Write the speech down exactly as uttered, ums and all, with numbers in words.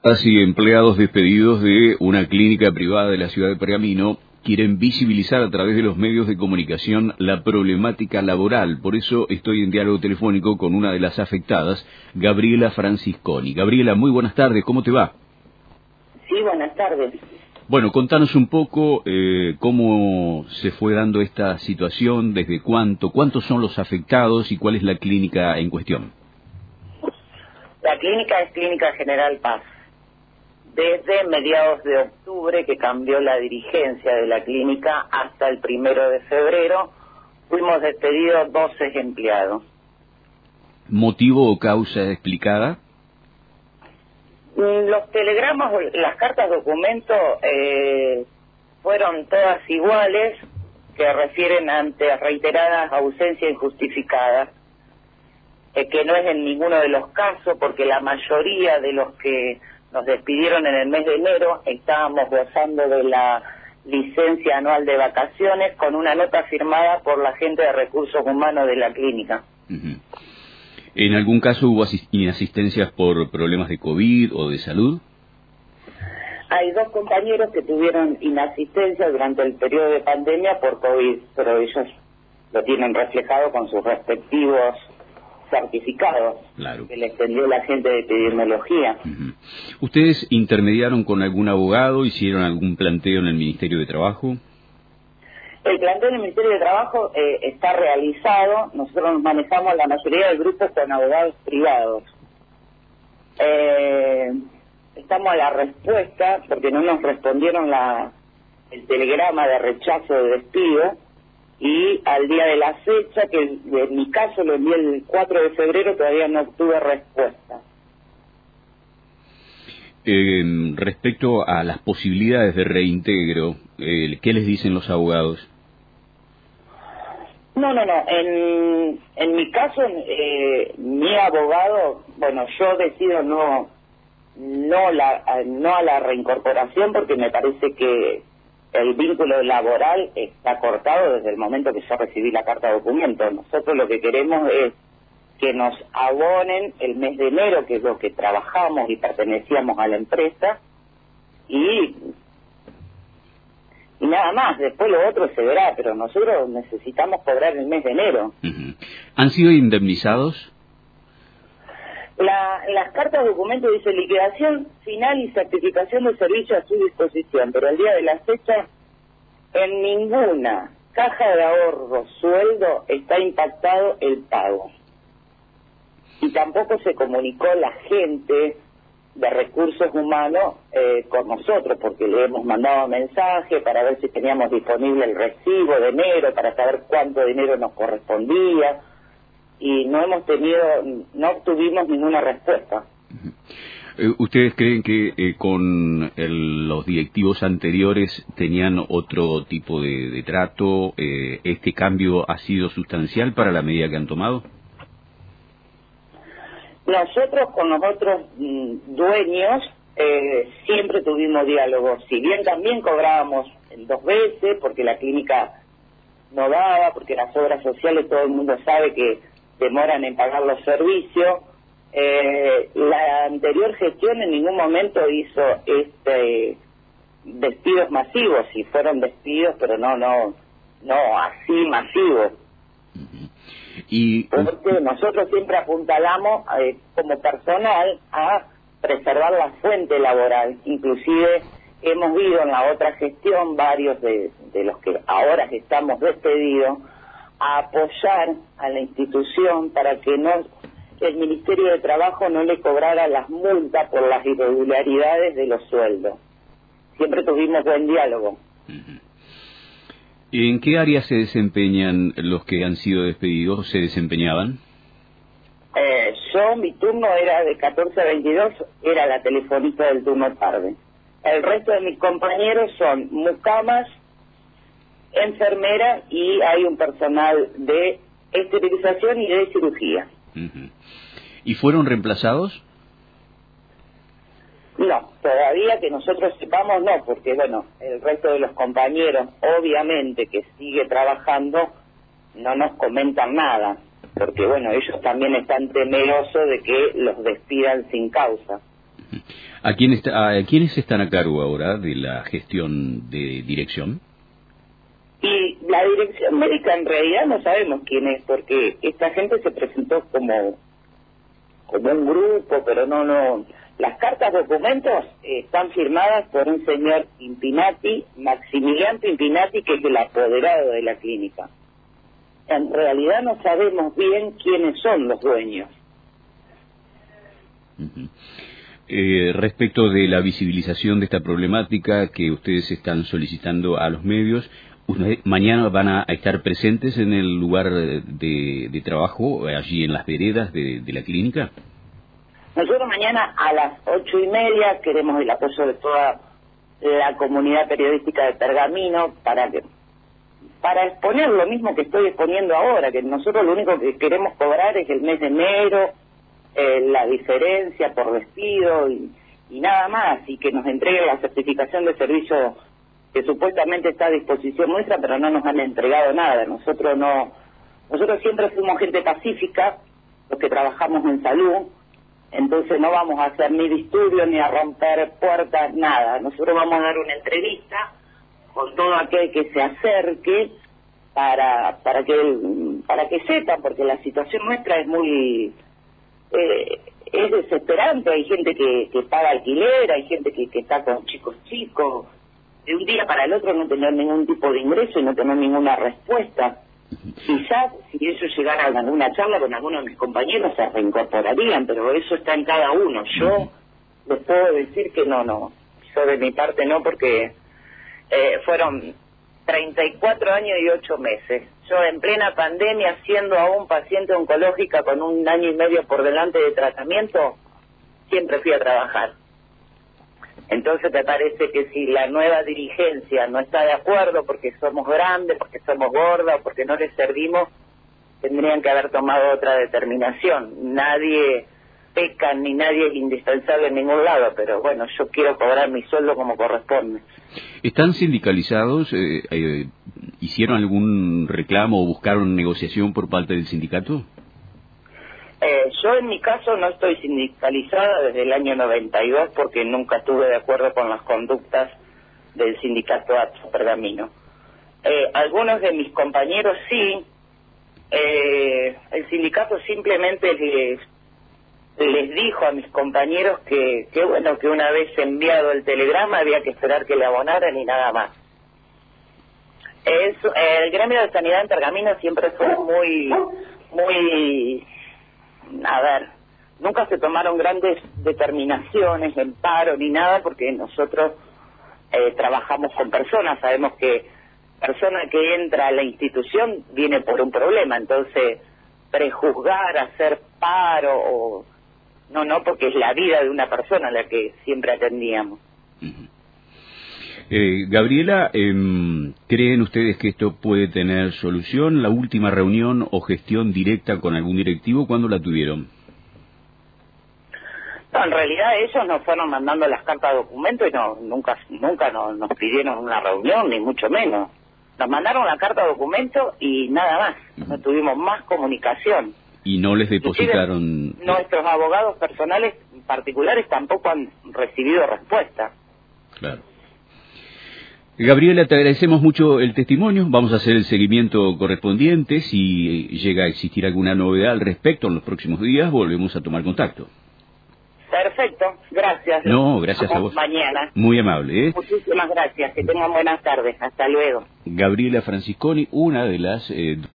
Y empleados despedidos de una clínica privada de la ciudad de Pergamino quieren visibilizar a través de los medios de comunicación la problemática laboral. Por eso estoy en diálogo telefónico con una de las afectadas, Gabriela Francisconi. Gabriela, muy buenas tardes, ¿cómo te va? Sí, buenas tardes. Bueno, contanos un poco eh, cómo se fue dando esta situación, desde cuánto, cuántos son los afectados y cuál es la clínica en cuestión. La clínica es Clínica General Paz. Desde mediados de octubre, que cambió la dirigencia de la clínica, hasta el primero de febrero, fuimos despedidos doce empleados. ¿Motivo o causa explicada? Los telegramas, las cartas documento eh, fueron todas iguales, que refieren ante reiteradas ausencias injustificadas, eh, que no es en ninguno de los casos, porque la mayoría de los que nos despidieron en el mes de enero estábamos gozando de la licencia anual de vacaciones con una nota firmada por la gente de recursos humanos de la clínica. Uh-huh. ¿En algún caso hubo inasistencias por problemas de COVID o de salud? Hay dos compañeros que tuvieron inasistencia durante el periodo de pandemia por COVID, pero ellos lo tienen reflejado con sus respectivos certificados, claro, que le extendió la gente de epidemiología. Uh-huh. ¿Ustedes intermediaron con algún abogado, hicieron algún planteo en el Ministerio de Trabajo? El planteo en el Ministerio de Trabajo eh, está realizado. Nosotros nos manejamos la mayoría del grupo con abogados privados. Eh, estamos a la respuesta, porque no nos respondieron la el telegrama de rechazo de despido, y al día de la fecha, que en mi caso lo envié el cuatro de febrero, todavía no obtuve respuesta. Eh, respecto a las posibilidades de reintegro, eh, ¿qué les dicen los abogados? No, no, no. En, en mi caso, eh, mi abogado, bueno, yo decido no, no, la, no a la reincorporación, porque me parece que el vínculo laboral está cortado desde el momento que yo recibí la carta de documento. Nosotros lo que queremos es que nos abonen el mes de enero, que es lo que trabajamos y pertenecíamos a la empresa, y, y nada más. Después lo otro se verá, pero nosotros necesitamos cobrar el mes de enero. Uh-huh. ¿Han sido indemnizados? La, las cartas de documento dice liquidación final y certificación de servicio a su disposición, pero el día de la fecha en ninguna caja de ahorro, sueldo, está impactado el pago. Y tampoco se comunicó la gente de recursos humanos eh, con nosotros, porque le hemos mandado mensaje para ver si teníamos disponible el recibo de enero, para saber cuánto dinero nos correspondía, y no hemos tenido, no obtuvimos ninguna respuesta. Uh-huh. ¿Ustedes creen que eh, con el, los directivos anteriores tenían otro tipo de, de trato? Eh, ¿Este cambio ha sido sustancial para la medida que han tomado? Nosotros con los otros mm, dueños eh, siempre tuvimos diálogo, si bien también cobrábamos dos veces, porque la clínica no daba, porque las obras sociales todo el mundo sabe que demoran en pagar los servicios. Eh, la anterior gestión en ningún momento hizo este despidos masivos, y fueron despidos, pero no no no así masivos. Uh-huh. Y porque nosotros siempre apuntalamos eh, como personal a preservar la fuente laboral. Inclusive hemos visto en la otra gestión varios de, de los que ahora estamos despedidos a apoyar a la institución para que no el Ministerio de Trabajo no le cobrara las multas por las irregularidades de los sueldos. Siempre tuvimos buen diálogo. Uh-huh. ¿En qué área se desempeñan los que han sido despedidos? ¿Se desempeñaban? Eh, yo, mi turno era de catorce a veintidós, era la telefonista del turno tarde. El resto de mis compañeros son mucamas, enfermera, y hay un personal de esterilización y de cirugía. Uh-huh. ¿Y fueron reemplazados? No, todavía que nosotros sepamos no, porque bueno, el resto de los compañeros, obviamente que sigue trabajando, no nos comentan nada, porque bueno, ellos también están temerosos de que los despidan sin causa. ¿A, quién está, ¿A quiénes están a cargo ahora de la gestión de dirección? Y la dirección médica en realidad no sabemos quién es, porque esta gente se presentó como como un grupo, pero no, no. Las cartas documentos eh, están firmadas por un señor Pimpinati, Maximiliano Pimpinati, que es el apoderado de la clínica. En realidad no sabemos bien quiénes son los dueños. Uh-huh. Eh, respecto de la visibilización de esta problemática que ustedes están solicitando a los medios, ¿mañana van a estar presentes en el lugar de, de trabajo, allí en las veredas de, de la clínica? Nosotros mañana a las ocho y media queremos el apoyo de toda la comunidad periodística de Pergamino para que para exponer lo mismo que estoy exponiendo ahora, que nosotros lo único que queremos cobrar es el mes de enero, eh, la diferencia por despido y, y nada más, y que nos entreguen la certificación de servicio que supuestamente está a disposición nuestra, pero no nos han entregado nada. Nosotros no, nosotros siempre fuimos gente pacífica, los que trabajamos en salud, entonces no vamos a hacer ni disturbios ni a romper puertas, nada. Nosotros vamos a dar una entrevista con todo aquel que se acerque para para que para que sepan, porque la situación nuestra es muy eh, es desesperante. Hay gente que, que paga alquiler, hay gente que, que está con chicos chicos, de un día para el otro no tener ningún tipo de ingreso y no tener ninguna respuesta. Quizás si ellos llegaran a alguna charla con alguno de mis compañeros se reincorporarían, pero eso está en cada uno. Yo les puedo decir que no, no, yo de mi parte no, porque eh, fueron treinta y cuatro años y ocho meses. Yo en plena pandemia, siendo aún paciente oncológica con un año y medio por delante de tratamiento, siempre fui a trabajar. Entonces me parece que si la nueva dirigencia no está de acuerdo porque somos grandes, porque somos gordas, porque no les servimos, tendrían que haber tomado otra determinación. Nadie peca ni nadie es indispensable en ningún lado, pero bueno, yo quiero cobrar mi sueldo como corresponde. ¿Están sindicalizados? Eh, eh, ¿Hicieron algún reclamo o buscaron negociación por parte del sindicato? Eh, yo en mi caso no estoy sindicalizada desde el año noventa y dos porque nunca estuve de acuerdo con las conductas del sindicato A T S O Pergamino. Eh, algunos de mis compañeros sí, eh, el sindicato simplemente les, les dijo a mis compañeros que, que bueno, que una vez enviado el telegrama había que esperar que le abonaran y nada más. Es, el gremio de sanidad en Pergamino siempre fue muy, muy... A ver, nunca se tomaron grandes determinaciones en paro ni nada porque nosotros eh, trabajamos con personas, sabemos que persona que entra a la institución viene por un problema, entonces prejuzgar, hacer paro, o no, no, porque es la vida de una persona la que siempre atendíamos. Uh-huh. Eh, Gabriela, eh, ¿creen ustedes que esto puede tener solución? ¿La última reunión o gestión directa con algún directivo, cuándo la tuvieron? No, en realidad ellos nos fueron mandando las cartas de documento y no, nunca nunca nos, nos pidieron una reunión, ni mucho menos. Nos mandaron la carta de documento y nada más, uh-huh. No tuvimos más comunicación. ¿Y no les depositaron? Inclusive, nuestros abogados personales particulares tampoco han recibido respuesta. Claro. Gabriela, te agradecemos mucho el testimonio, vamos a hacer el seguimiento correspondiente, si llega a existir alguna novedad al respecto en los próximos días, volvemos a tomar contacto. Perfecto, gracias. No, gracias a vos. Mañana. Muy amable, ¿eh? Muchísimas gracias, que tengan buenas tardes, hasta luego. Gabriela Francisconi, una de las... Eh,